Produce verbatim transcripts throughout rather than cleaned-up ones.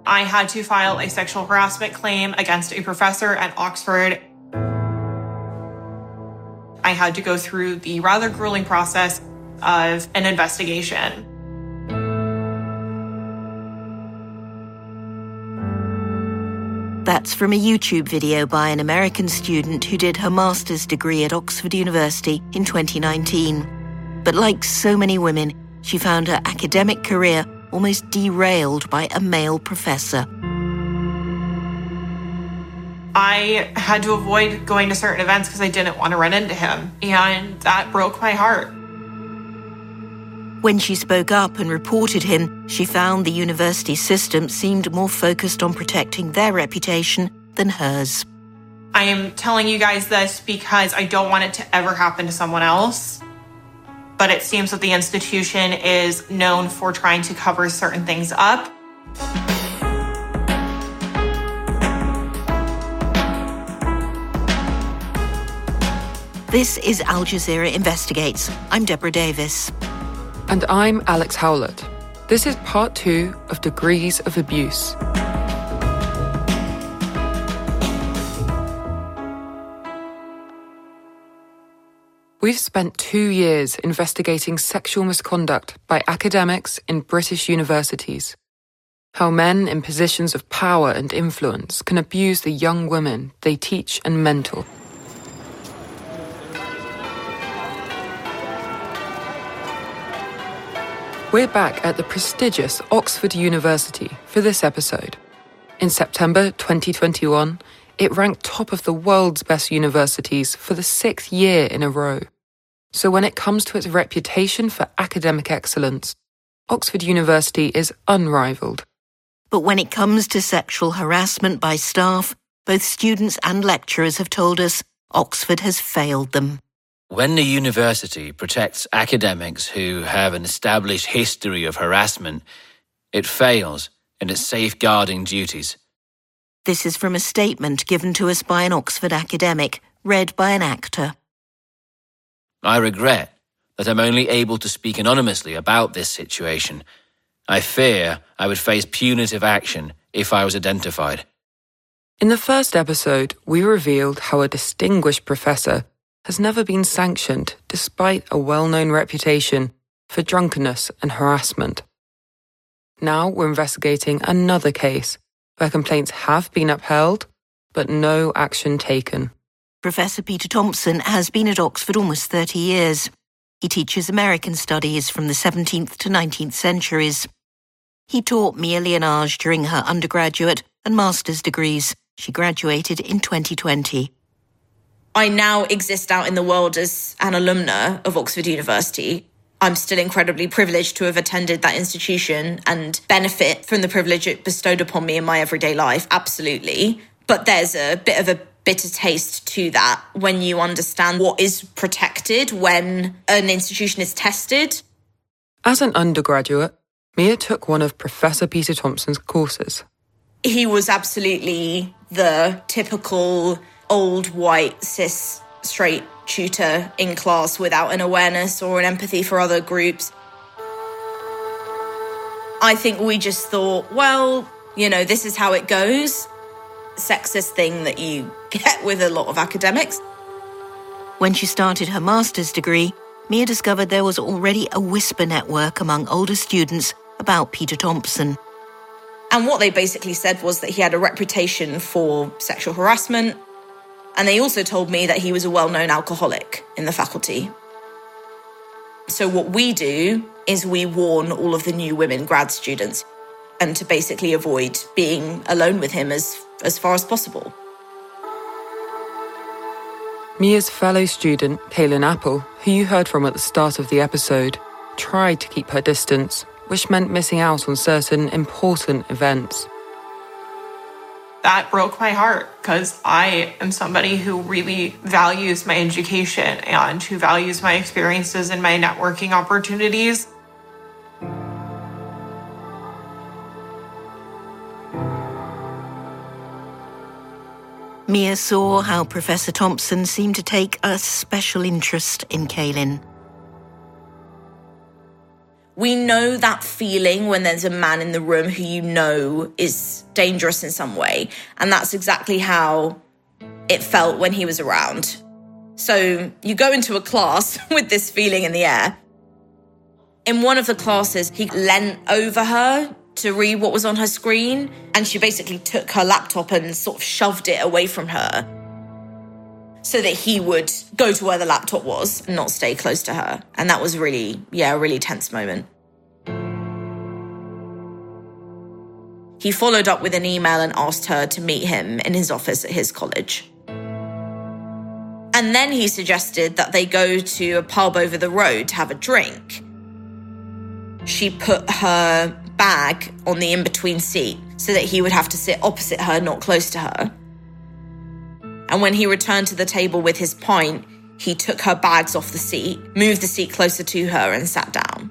I had to file a sexual harassment claim against a professor at Oxford. I had to go through the rather grueling process of an investigation. That's from a YouTube video by an American student who did her master's degree at Oxford University in twenty nineteen. But like so many women, she found her academic career almost derailed by a male professor. I had to avoid going to certain events because I didn't want to run into him, and that broke my heart. When she spoke up and reported him, she found the university system seemed more focused on protecting their reputation than hers. I am telling you guys this because I don't want it to ever happen to someone else. But it seems that the institution is known for trying to cover certain things up. This is Al Jazeera Investigates. I'm Deborah Davis. And I'm Alex Howlett. This is part two of Degrees of Abuse. We've spent two years investigating sexual misconduct by academics in British universities. How men in positions of power and influence can abuse the young women they teach and mentor. We're back at the prestigious Oxford University for this episode. In September twenty twenty-one, it ranked top of the world's best universities for the sixth year in a row. So when it comes to its reputation for academic excellence, Oxford University is unrivaled. But when it comes to sexual harassment by staff, both students and lecturers have told us Oxford has failed them. When the university protects academics who have an established history of harassment, it fails in its safeguarding duties. This is from a statement given to us by an Oxford academic, read by an actor. I regret that I'm only able to speak anonymously about this situation. I fear I would face punitive action if I was identified. In the first episode, we revealed how a distinguished professor has never been sanctioned despite a well-known reputation for drunkenness and harassment. Now we're investigating another case where complaints have been upheld, but no action taken. Professor Peter Thompson has been at Oxford almost thirty years. He teaches American studies from the seventeenth to nineteenth centuries. He taught Mia Lianage during her undergraduate and master's degrees. She graduated in twenty twenty. I now exist out in the world as an alumna of Oxford University. I'm still incredibly privileged to have attended that institution and benefit from the privilege it bestowed upon me in my everyday life, absolutely. But there's a bit of a bitter taste to that when you understand what is protected when an institution is tested. As an undergraduate, Mia took one of Professor Peter Thompson's courses. He was absolutely the typical old, white, cis, straight tutor in class without an awareness or an empathy for other groups. I think we just thought, well, you know, this is how it goes. Sexist thing that you get with a lot of academics. When she started her master's degree, Mia discovered there was already a whisper network among older students about Peter Thompson. And what they basically said was that he had a reputation for sexual harassment, and they also told me that he was a well-known alcoholic in the faculty. So what we do is we warn all of the new women grad students and to basically avoid being alone with him as, as far as possible. Mia's fellow student, Kaylin Apple, who you heard from at the start of the episode, tried to keep her distance, which meant missing out on certain important events. That broke my heart because I am somebody who really values my education and who values my experiences and my networking opportunities. Mia saw how Professor Thompson seemed to take a special interest in Kaylin. We know that feeling when there's a man in the room who you know is dangerous in some way. And that's exactly how it felt when he was around. So you go into a class with this feeling in the air. In one of the classes, he leant over her to read what was on her screen, and she basically took her laptop and sort of shoved it away from her so that he would go to where the laptop was and not stay close to her. And that was really, yeah, a really tense moment. He followed up with an email and asked her to meet him in his office at his college. And then he suggested that they go to a pub over the road to have a drink. She put her bag on the in-between seat so that he would have to sit opposite her, not close to her. And when he returned to the table with his pint, he took her bags off the seat, moved the seat closer to her and sat down.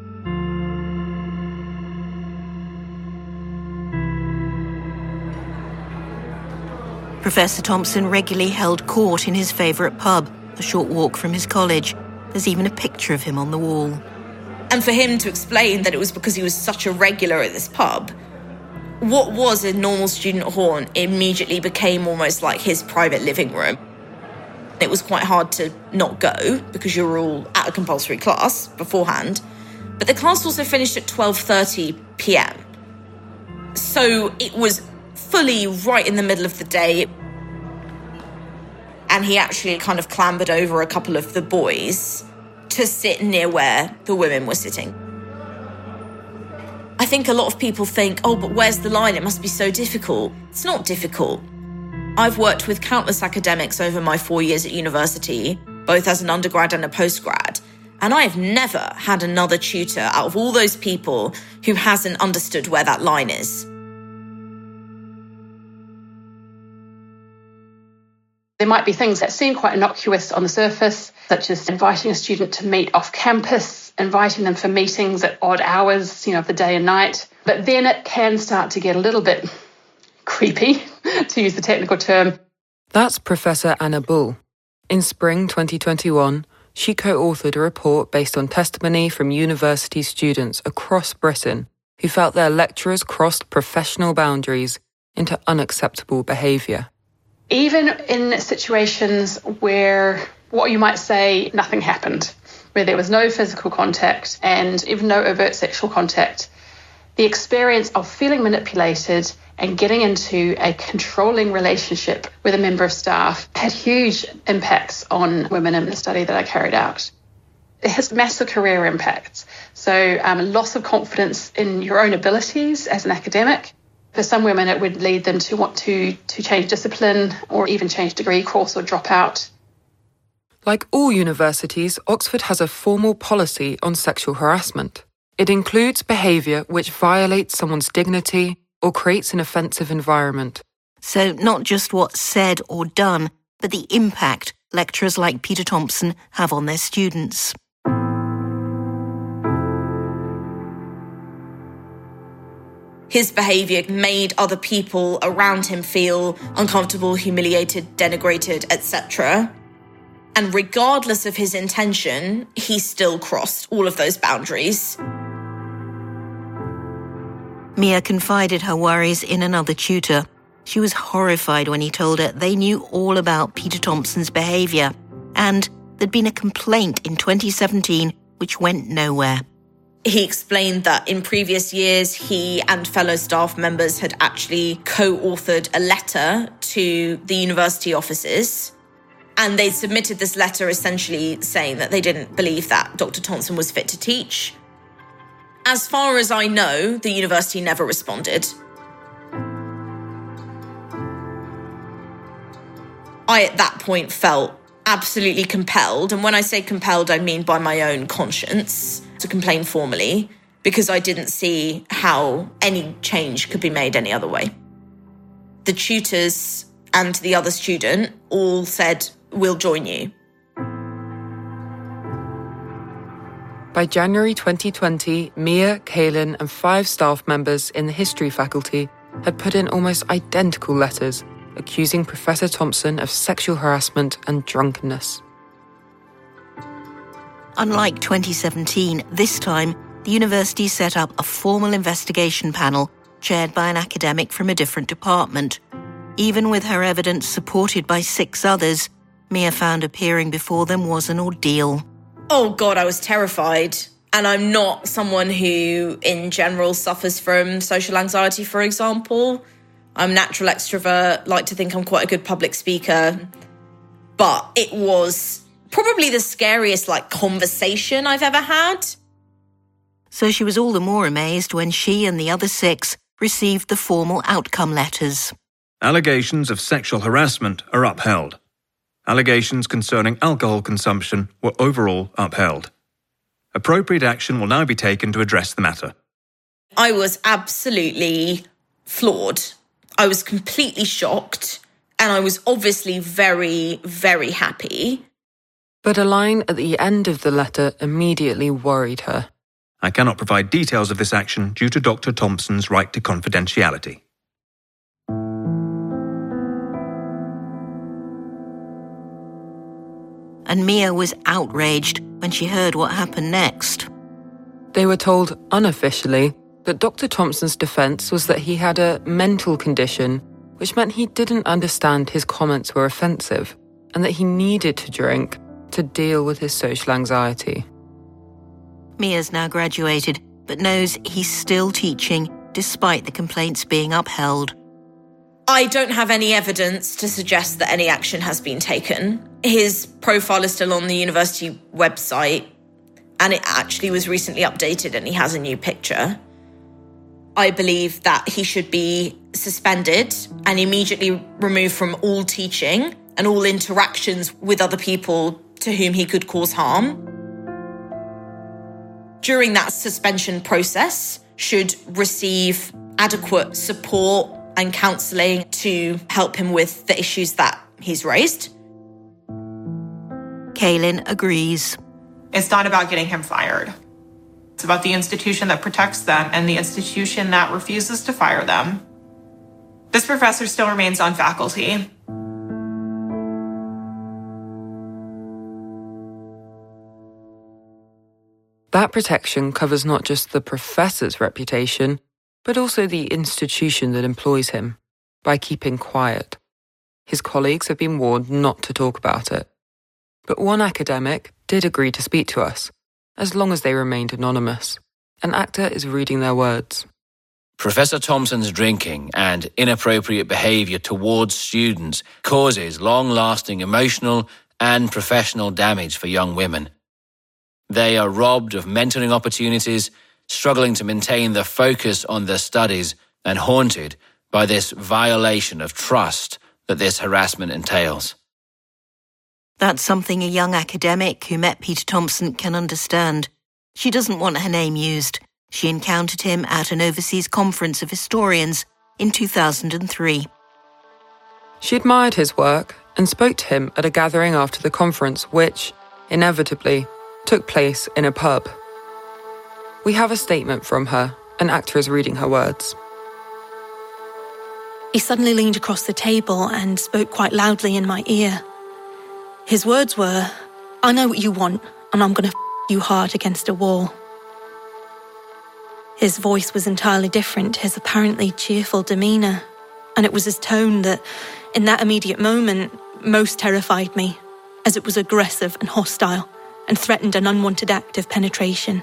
Professor Thompson regularly held court in his favourite pub, a short walk from his college. There's even a picture of him on the wall. And for him to explain that it was because he was such a regular at this pub, what was a normal student hall immediately became almost like his private living room. It was quite hard to not go because you were all at a compulsory class beforehand. But the class also finished at twelve thirty p.m. So it was fully right in the middle of the day. And he actually kind of clambered over a couple of the boys to sit near where the women were sitting. I think a lot of people think, oh, but where's the line? It must be so difficult. It's not difficult. I've worked with countless academics over my four years at university, both as an undergrad and a postgrad, and I have never had another tutor out of all those people who hasn't understood where that line is. There might be things that seem quite innocuous on the surface, such as inviting a student to meet off campus, inviting them for meetings at odd hours, you know, of the day and night. But then it can start to get a little bit creepy, to use the technical term. That's Professor Anna Bull. In spring twenty twenty-one, she co-authored a report based on testimony from university students across Britain who felt their lecturers crossed professional boundaries into unacceptable behaviour. Even in situations where what you might say nothing happened, where there was no physical contact and even no overt sexual contact, the experience of feeling manipulated and getting into a controlling relationship with a member of staff had huge impacts on women in the study that I carried out. It has massive career impacts. So um, loss of confidence in your own abilities as an academic. For some women, it would lead them to want to, to change discipline or even change degree, course or drop out. Like all universities, Oxford has a formal policy on sexual harassment. It includes behaviour which violates someone's dignity or creates an offensive environment. So not just what's said or done, but the impact lecturers like Peter Thompson have on their students. His behaviour made other people around him feel uncomfortable, humiliated, denigrated, et cetera. And regardless of his intention, he still crossed all of those boundaries. Mia confided her worries in another tutor. She was horrified when he told her they knew all about Peter Thompson's behaviour, and there'd been a complaint in twenty seventeen which went nowhere. He explained that in previous years, he and fellow staff members had actually co-authored a letter to the university offices. And they submitted this letter essentially saying that they didn't believe that Doctor Thompson was fit to teach. As far as I know, the university never responded. I, at that point, felt absolutely compelled. And when I say compelled, I mean by my own conscience, to complain formally, because I didn't see how any change could be made any other way. The tutors and the other student all said, "We'll join you." By January twenty twenty, Mia, Kaylin and five staff members in the history faculty had put in almost identical letters accusing Professor Thompson of sexual harassment and drunkenness. Unlike twenty seventeen, this time, the university set up a formal investigation panel chaired by an academic from a different department. Even with her evidence supported by six others, Mia found appearing before them was an ordeal. Oh God, I was terrified. And I'm not someone who, in general, suffers from social anxiety, for example. I'm a natural extrovert, like to think I'm quite a good public speaker. But it was probably the scariest, like, conversation I've ever had. So she was all the more amazed when she and the other six received the formal outcome letters. Allegations of sexual harassment are upheld. Allegations concerning alcohol consumption were overall upheld. Appropriate action will now be taken to address the matter. I was absolutely floored. I was completely shocked, and I was obviously very, very happy. But a line at the end of the letter immediately worried her. I cannot provide details of this action due to Doctor Thompson's right to confidentiality. And Mia was outraged when she heard what happened next. They were told unofficially that Doctor Thompson's defence was that he had a mental condition, which meant he didn't understand his comments were offensive, and that he needed to drink to deal with his social anxiety. Mia's now graduated, but knows he's still teaching despite the complaints being upheld. I don't have any evidence to suggest that any action has been taken. His profile is still on the university website, and it actually was recently updated and he has a new picture. I believe that he should be suspended and immediately removed from all teaching and all interactions with other people to whom he could cause harm. During that suspension process, should receive adequate support and counselling to help him with the issues that he's raised. Kaylin agrees. It's not about getting him fired. It's about the institution that protects them and the institution that refuses to fire them. This professor still remains on faculty. That protection covers not just the professor's reputation, but also the institution that employs him, by keeping quiet. His colleagues have been warned not to talk about it. But one academic did agree to speak to us, as long as they remained anonymous. An actor is reading their words. Professor Thompson's drinking and inappropriate behaviour towards students causes long-lasting emotional and professional damage for young women. They are robbed of mentoring opportunities, struggling to maintain the focus on their studies, and haunted by this violation of trust that this harassment entails. That's something a young academic who met Peter Thompson can understand. She doesn't want her name used. She encountered him at an overseas conference of historians in two thousand three. She admired his work and spoke to him at a gathering after the conference, which, inevitably, took place in a pub. We have a statement from her. An actor is reading her words. He suddenly leaned across the table and spoke quite loudly in my ear. His words were, "I know what you want, and I'm going to f*** you hard against a wall." His voice was entirely different to his apparently cheerful demeanour, and it was his tone that, in that immediate moment, most terrified me, as it was aggressive and hostile, and threatened an unwanted act of penetration.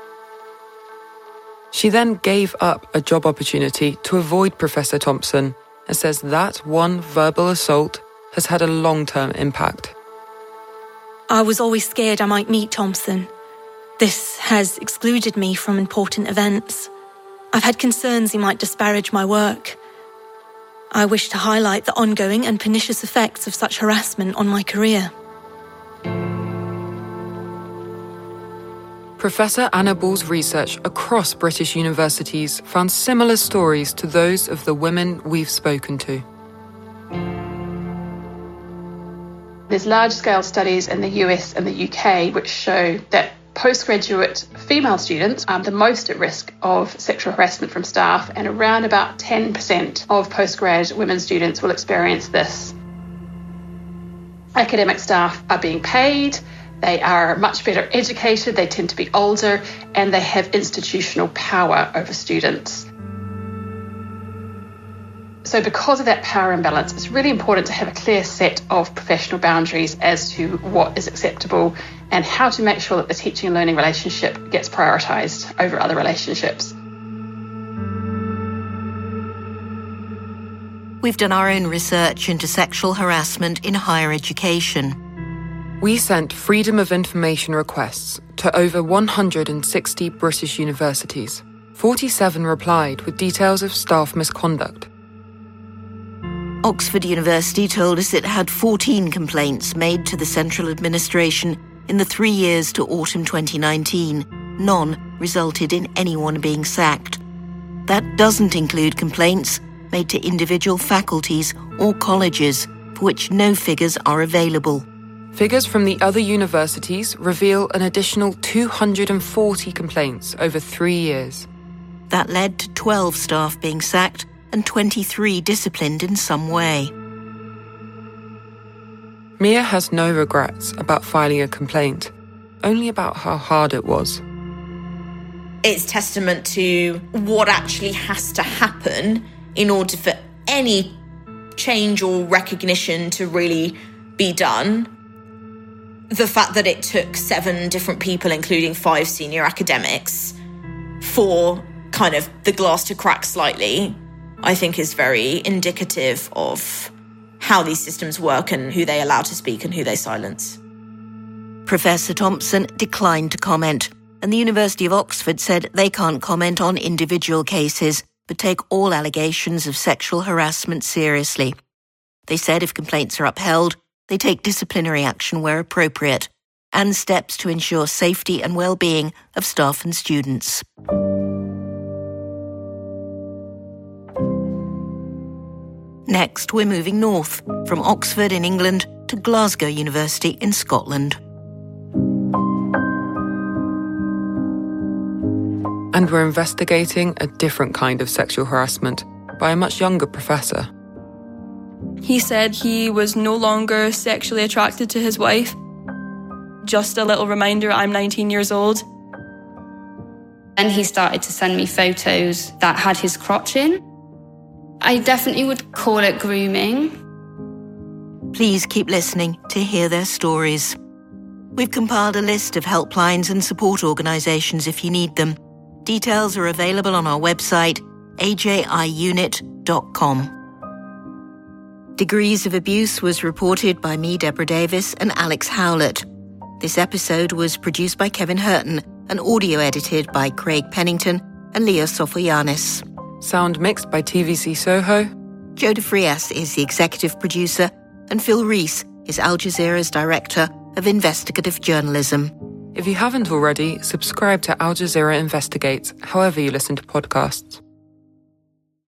She then gave up a job opportunity to avoid Professor Thompson and says that one verbal assault has had a long-term impact. I was always scared I might meet Thompson. This has excluded me from important events. I've had concerns he might disparage my work. I wish to highlight the ongoing and pernicious effects of such harassment on my career. Professor Anna Ball's research across British universities found similar stories to those of the women we've spoken to. There's large-scale studies in the U S and the U K which show that postgraduate female students are the most at risk of sexual harassment from staff, and around about ten percent of postgrad women students will experience this. Academic staff are being paid, They are much better educated, they tend to be older, and they have institutional power over students. So because of that power imbalance, it's really important to have a clear set of professional boundaries as to what is acceptable and how to make sure that the teaching and learning relationship gets prioritised over other relationships. We've done our own research into sexual harassment in higher education. We sent Freedom of Information requests to over one hundred sixty British universities. forty-seven replied with details of staff misconduct. Oxford University told us it had fourteen complaints made to the central administration in the three years to autumn twenty nineteen. None resulted in anyone being sacked. That doesn't include complaints made to individual faculties or colleges, for which no figures are available. Figures from the other universities reveal an additional two hundred forty complaints over three years. That led to twelve staff being sacked and twenty-three disciplined in some way. Mia has no regrets about filing a complaint, only about how hard it was. It's testament to what actually has to happen in order for any change or recognition to really be done. The fact that it took seven different people, including five senior academics, for kind of the glass to crack slightly, I think is very indicative of how these systems work and who they allow to speak and who they silence. Professor Thompson declined to comment, and the University of Oxford said they can't comment on individual cases, but take all allegations of sexual harassment seriously. They said if complaints are upheld, they take disciplinary action where appropriate, and steps to ensure safety and well-being of staff and students. Next, we're moving north, from Oxford in England to Glasgow University in Scotland. And we're investigating a different kind of sexual harassment by a much younger professor. He said he was no longer sexually attracted to his wife. Just a little reminder, I'm nineteen years old. Then he started to send me photos that had his crotch in. I definitely would call it grooming. Please keep listening to hear their stories. We've compiled a list of helplines and support organisations if you need them. Details are available on our website, a j i unit dot com. Degrees of Abuse was reported by me, Deborah Davis, and Alex Howlett. This episode was produced by Kevin Hurton and audio edited by Craig Pennington and Leo Sofoyanis. Sound mixed by T V C Soho. Joe De Frias is the executive producer, and Phil Rees is Al Jazeera's director of investigative journalism. If you haven't already, subscribe to Al Jazeera Investigates, however you listen to podcasts.